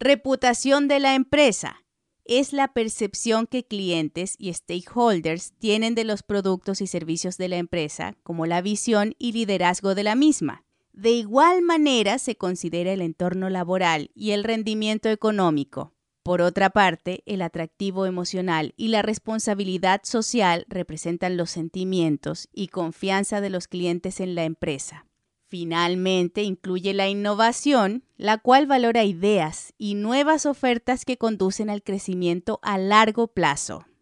Reputación de la empresa. Es la percepción que clientes y stakeholders tienen de los productos y servicios de la empresa, como la visión y liderazgo de la misma. De igual manera se considera el entorno laboral y el rendimiento económico. Por otra parte, el atractivo emocional y la responsabilidad social representan los sentimientos y confianza de los clientes en la empresa. Finalmente, incluye la innovación, la cual valora ideas y nuevas ofertas que conducen al crecimiento a largo plazo.